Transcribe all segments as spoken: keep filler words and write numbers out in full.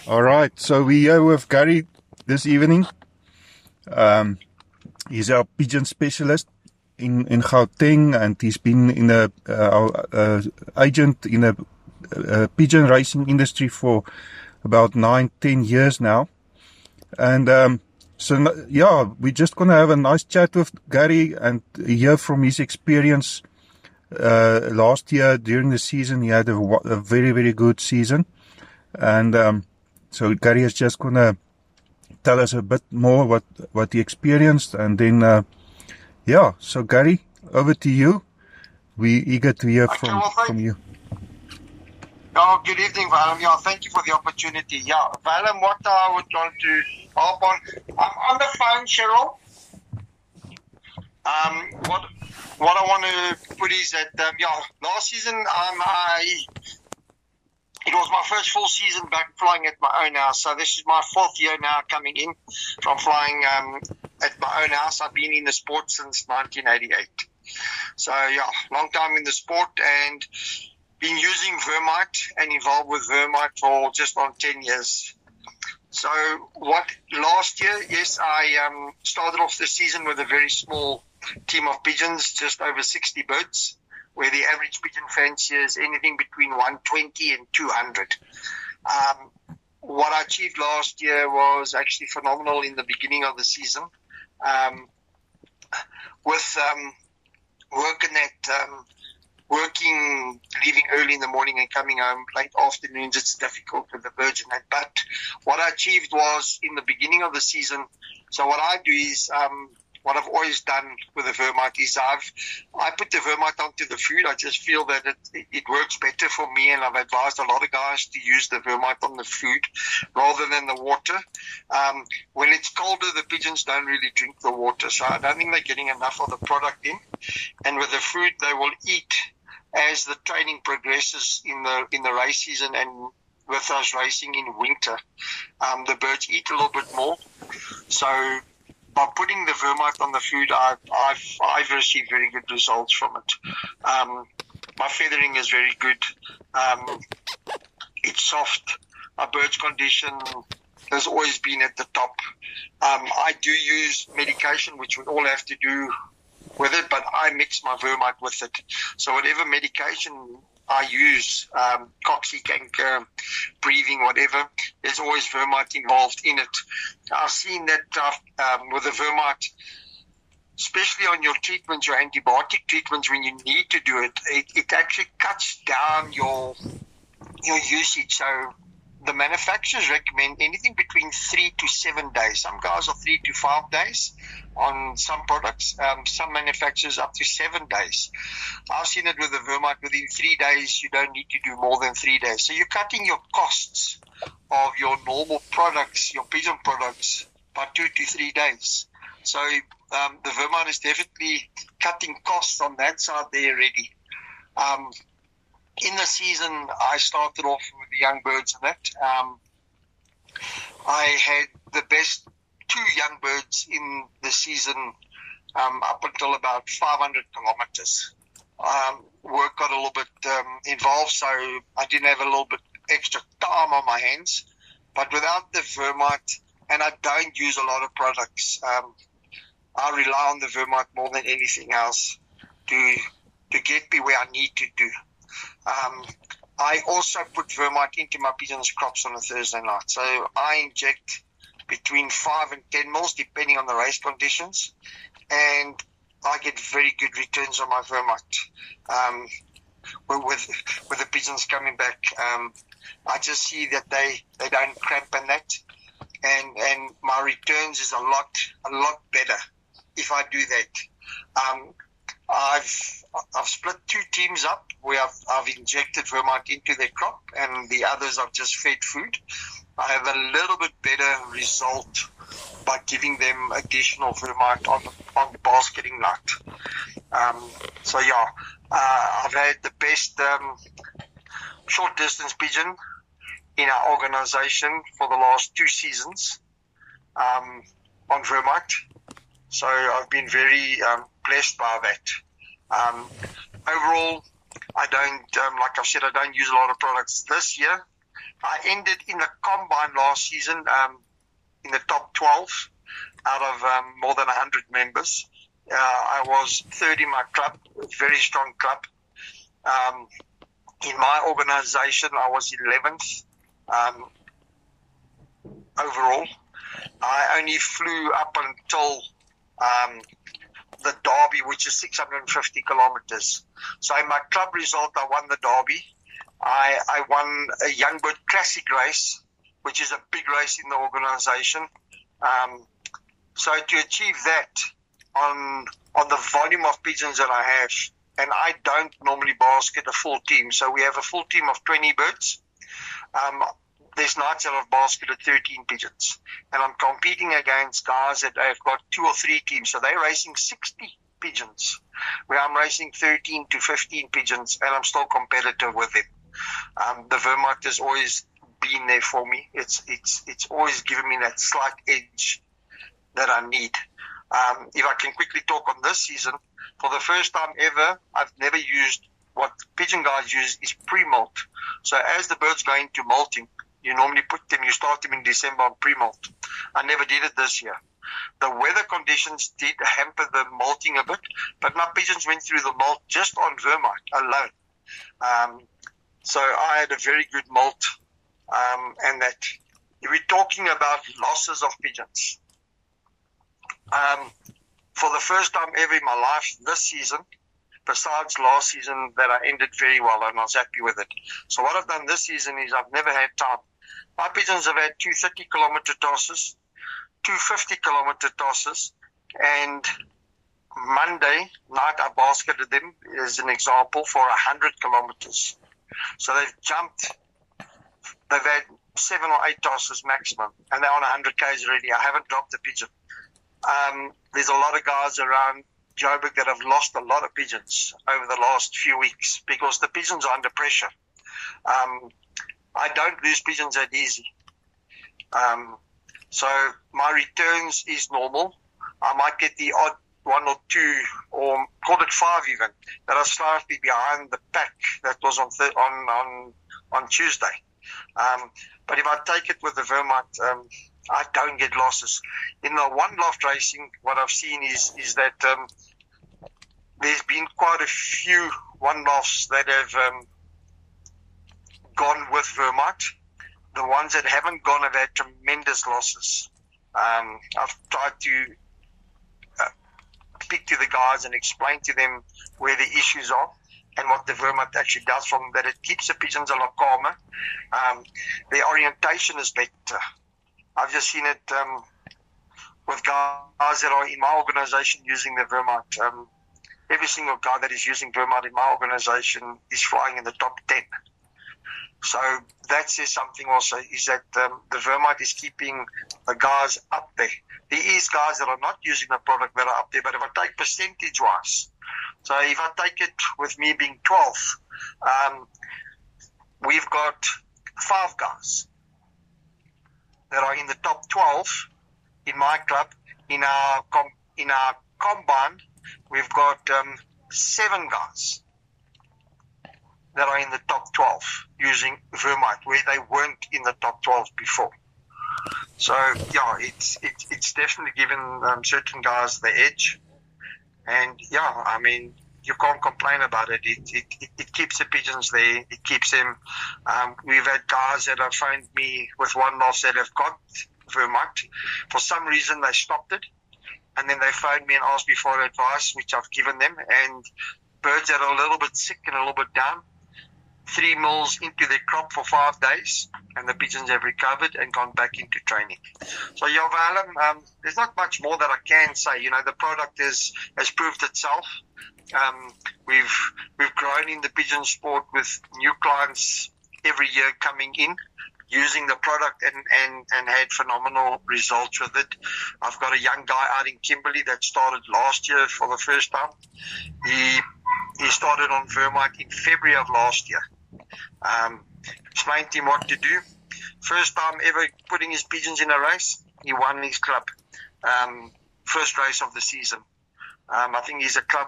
All right, so we're here with Gary this evening. Um, he's our pigeon specialist in, in Gauteng, and he's been in a uh, uh, agent in a uh, pigeon racing industry for about nine, ten years now. And um, so, yeah, we're just going to have a nice chat with Gary and hear from his experience. Uh, last year during the season, he had a, a very, very good season. And um, so Gary is just going to tell us a bit more what, what he experienced. And then, uh, yeah, so Gary, over to you. We're eager to hear okay, from, well, from you. Oh, good evening, Valem. Yeah, thank you for the opportunity. Yeah, Valem, what I would want to hop on, I'm on the phone, Cheryl. Um, what what I want to put is that, um, yeah, last season, um, I, it was my first full season back flying at my own house. So this is my fourth year now coming in from flying um, at my own house. I've been in the sport since nineteen eighty-eight. So, yeah, long time in the sport and been using Vermite and involved with Vermite for just on ten years. So what last year, yes, I um, started off the season with a very small team of pigeons, just over sixty birds, where the average pigeon fancier is anything between one hundred twenty and two hundred. Um, what I achieved last year was actually phenomenal in the beginning of the season. Um, with um, working at um, working, leaving early in the morning and coming home late afternoons, it's difficult with the birds and that. But what I achieved was in the beginning of the season, so what I do is, um, what I've always done with the Vermite is I've, I put the Vermite onto the food. I just feel that it, it works better for me, and I've advised a lot of guys to use the Vermite on the food rather than the water. Um, when it's colder, the pigeons don't really drink the water, so I don't think they're getting enough of the product in. And with the food, they will eat as the training progresses in the in the race season, and with us racing in winter, um, the birds eat a little bit more. So by putting the Vermite on the food, I've, I've, I've received very good results from it. Um, my feathering is very good. Um, it's soft. My bird's condition has always been at the top. Um, I do use medication, which we all have to do with it, but I mix my Vermite with it. So whatever medication I use, um, Coxy-Canker, breathing, whatever, there's always Vermite involved in it. I've seen that uh, um, with the Vermite, especially on your treatments, your antibiotic treatments, when you need to do it, it, it actually cuts down your your usage. So the manufacturers recommend anything between three to seven days. Some guys are three to five days on some products. Um, some manufacturers up to seven days. I've seen it with the Vermite. Within three days, you don't need to do more than three days. So you're cutting your costs of your normal products, your pigeon products, by two to three days. So um, the Vermite is definitely cutting costs on that side there already. Um, In the season, I started off with the young birds and that. Um, I had the best two young birds in the season um, up until about five hundred kilometers. Um, work got a little bit um, involved, so I didn't have a little bit extra time on my hands. But without the Vermite, and I don't use a lot of products, um, I rely on the Vermite more than anything else to to get me where I need to do. Um, I also put Vermite into my pigeons' crops on a Thursday night. So I inject between five and ten mils, depending on the race conditions, and I get very good returns on my Vermite. Um, with with the pigeons coming back, um, I just see that they, they don't cramp in that, and and my returns is a lot a lot better if I do that. Um, I've I've split two teams up where I've, I've injected Vermite into their crop, and the others I've just fed food. I have a little bit better result by giving them additional Vermite on on the basketing night. Um, so yeah, uh, I've had the best um, short distance pigeon in our organisation for the last two seasons um, on Vermite. So I've been very um, blessed by that. Um, overall, I don't, um, like I've said, I don't use a lot of products this year. I ended in the combine last season um, in the top twelve out of um, more than one hundred members. Uh, I was third in my club, very strong club. Um, in my organization, I was eleventh um, overall. I only flew up until um, the Derby, which is six hundred fifty kilometers. So in my club result, I won the Derby. I, I won a Youngbird Classic race, which is a big race in the organization. Um, so to achieve that on on the volume of pigeons that I have, and I don't normally basket a full team, so we have a full team of twenty birds. Um, there's nights that I've basketed thirteen pigeons, and I'm competing against guys that have got two or three teams, so they're racing sixty pigeons, where I'm racing thirteen to fifteen pigeons, and I'm still competitive with them. Um, the Wehrmacht has always been there for me. It's it's it's always given me that slight edge that I need. Um, if I can quickly talk on this season, for the first time ever, I've never used what pigeon guys use is pre-molt. So as the birds go into molting, you normally put them, you start them in December on pre-molt. I never did it this year. The weather conditions did hamper the molting a bit, but my pigeons went through the molt just on Wehrmacht alone. Um, so I had a very good molt, um, and that if we're talking about losses of pigeons, um, for the first time ever in my life this season, besides last season that I ended very well and I was happy with it. So what I've done this season is I've never had time. My pigeons have had two thirty kilometer tosses, two fifty kilometer tosses, and Monday night I basketed them as an example for one hundred kilometers. So they've jumped, they've had seven or eight tosses maximum, and they're on one hundred kays already. I haven't dropped a pigeon. Um, there's a lot of guys around Joburg that have lost a lot of pigeons over the last few weeks because the pigeons are under pressure. Um, I don't lose pigeons that easy. Um, so my returns is normal. I might get the odd one or two, or call it five even, that are slightly behind the pack that was on th- on, on on Tuesday. Um, but if I take it with the Wehrmacht, um, I don't get losses. In the one loft racing, what I've seen is is that um, there's been quite a few one lofts that have um, gone with Wehrmacht. The ones that haven't gone have had tremendous losses. Um, I've tried to uh, speak to the guys and explain to them where the issues are and what the Wehrmacht actually does for them, that it keeps the pigeons a lot calmer. Um, their orientation is better. I've just seen it um, with guys that are in my organization using the Wehrmacht. Um, every single guy that is using Wehrmacht in my organization is flying in the top ten. So that says something also, is that um, the Wehrmacht is keeping the guys up there. There is guys that are not using the product that are up there, but if I take percentage-wise, so if I take it with me being twelfth, um, we've got five guys that are in the top twelve in my club. In our com- in our combine, we've got um, seven guys that are in the top twelve using Wehrmacht, where they weren't in the top twelve before. So yeah, it's it's it's definitely given um, certain guys the edge, and yeah, I mean, you can't complain about it. It it, it, it keeps the pigeons there. It keeps them. Um, we've had guys that have phoned me with one loss that have got Wehrmacht. For some reason, they stopped it, and then they phoned me and asked me for advice, which I've given them. And birds that are a little bit sick and a little bit down, three mils into their crop for five days, and the pigeons have recovered and gone back into training. So, yeah, Willem, um, there's not much more that I can say. You know, the product is, has proved itself. Um, we've we've grown in the pigeon sport with new clients every year coming in, using the product and, and, and had phenomenal results with it. I've got a young guy out in Kimberley that started last year for the first time. He he started on Wehrmacht in February of last year. Um, explained to him what to do. First time ever putting his pigeons in a race, he won his club. Um, first race of the season. Um, I think he's a club of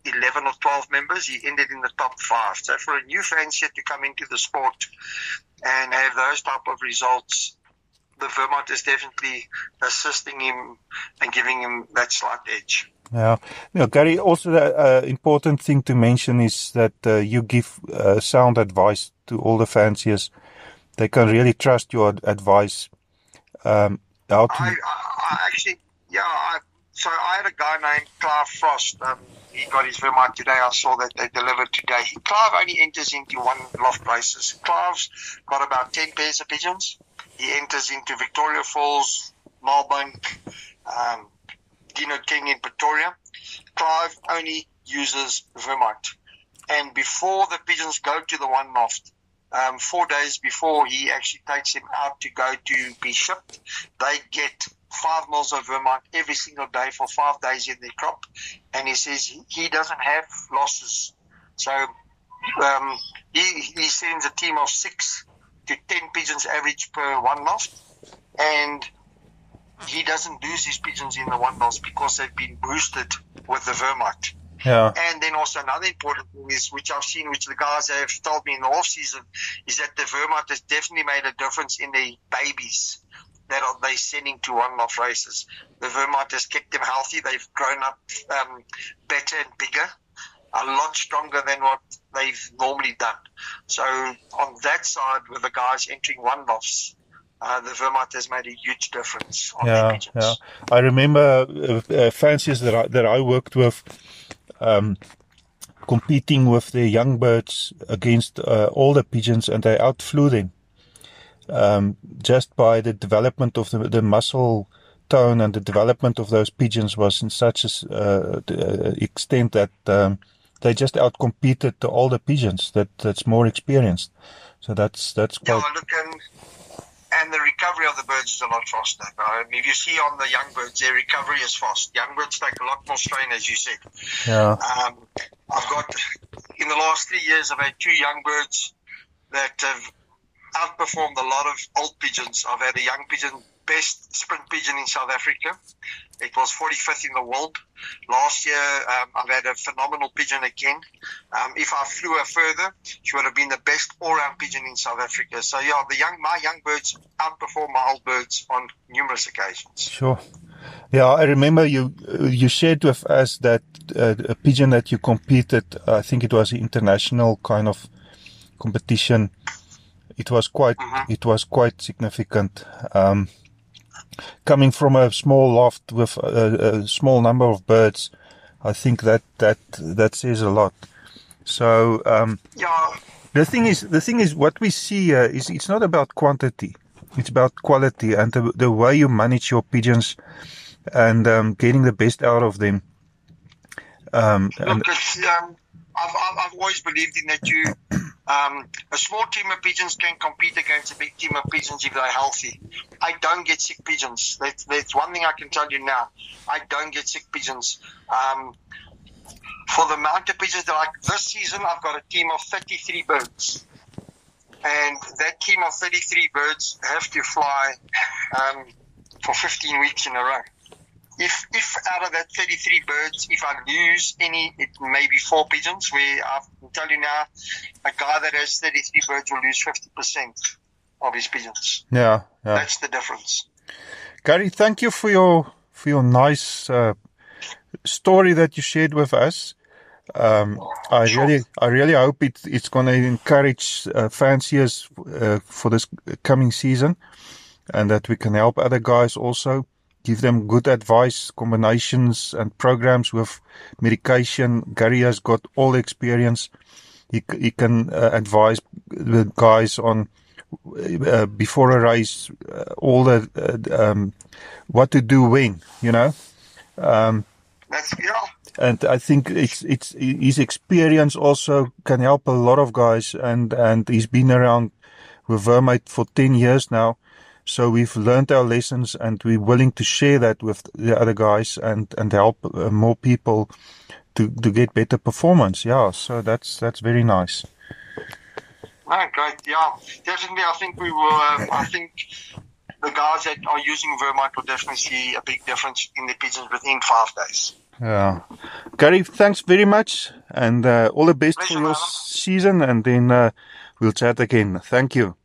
eleven or twelve members. He ended in the top five. So for a new fancier to come into the sport and have those type of results, the Vermont is definitely assisting him and giving him that slight edge. Yeah. Now, Gary, also the uh, important thing to mention is that uh, you give uh, sound advice to all the fanciers. They can really trust your advice. Um, how to... I, I, I actually, yeah, I, so I had a guy named Clive Frost. Um, he got his Vermont today. I saw that they delivered today. He, Clive only enters into one loft races. Clive's got about ten pairs of pigeons. He enters into Victoria Falls, Melbourne, um, Dino King in Pretoria. Clive only uses Vermont. And before the pigeons go to the one loft, um, four days before he actually takes them out to go to be shipped, they get five mils of Vermont every single day for five days in their crop. And he says he doesn't have losses. So um, he, he sends a team of six to ten pigeons average per one loft. And he doesn't lose his pigeons in the one loft because they've been boosted with the Vermont. Yeah. And then also another important thing is, which I've seen, which the guys have told me in the off season, is that the Vermont has definitely made a difference in the babies that are they sending to one-off races. The Vermont has kept them healthy. They've grown up um, better and bigger, a lot stronger than what they've normally done. So on that side, with the guys entering one-offs, Uh, the Vermont has made a huge difference on yeah, their pigeons. Yeah, I remember uh, uh, fanciers that I, that I worked with um, competing with their young birds against uh, older pigeons, and they outflew them um, just by the development of the, the muscle tone, and the development of those pigeons was in such an uh, extent that um, they just outcompeted the older pigeons that, that's more experienced. So that's that's quite... Yeah, look, and And the recovery of the birds is a lot faster. Um, if you see on the young birds, their recovery is fast. Young birds take a lot more strain, as you said. Yeah. Um, I've got, in the last three years, I've had two young birds that have outperformed a lot of old pigeons. I've had a young pigeon, best sprint pigeon in South Africa. It was forty-fifth in the world. Last year, um, I've had a phenomenal pigeon again. Um, if I flew her further, she would have been the best all-round pigeon in South Africa. So, yeah, the young, my young birds outperform my old birds on numerous occasions. Sure. Yeah, I remember you you shared with us that uh, a pigeon that you competed, I think it was an international kind of competition. It was quite, mm-hmm. it was quite significant. Um, coming from a small loft with a, a small number of birds, I think that, that, that says a lot. So, um, yeah. the thing is, the thing is what we see here is it's not about quantity. It's about quality and the, the way you manage your pigeons and, um, getting the best out of them. Um, Look, and it's, um, I've, I've, I've always believed in that you, um, a small team of pigeons can compete against a big team of pigeons if they're healthy. I don't get sick pigeons. That's, that's one thing I can tell you now. I don't get sick pigeons. Um, for the amount of pigeons that I, this season, I've got a team of thirty-three birds. And that team of thirty-three birds have to fly um, for fifteen weeks in a row. If if out of that thirty-three birds, if I lose any, it may be four pigeons, where I can tell you now, a guy that has thirty-three birds will lose fifty percent of his pigeons. Yeah, yeah. That's the difference. Gary, thank you for your for your nice uh, story that you shared with us. Um, I Sure. really, I really hope it, it's going to encourage uh, fanciers uh, for this coming season, and that we can help other guys also, give them good advice, combinations and programs with medication. Gary has got all the experience. He, he can uh, advise the guys on uh, before a race, uh, all the uh, um, what to do when, you know. Um, That's yeah. And I think it's, it's, his experience also can help a lot of guys, and, and he's been around with Vermont for ten years now. So we've learned our lessons, and we're willing to share that with the other guys and, and help uh, more people to, to get better performance. Yeah. So that's, that's very nice. Oh, great. Yeah, definitely. I think we will, uh, I think the guys that are using Vermont will definitely see a big difference in the pigeons within five days. Yeah. Gary, thanks very much, and uh, all the best Pleasure, for your man. season, and then uh, we'll chat again. Thank you.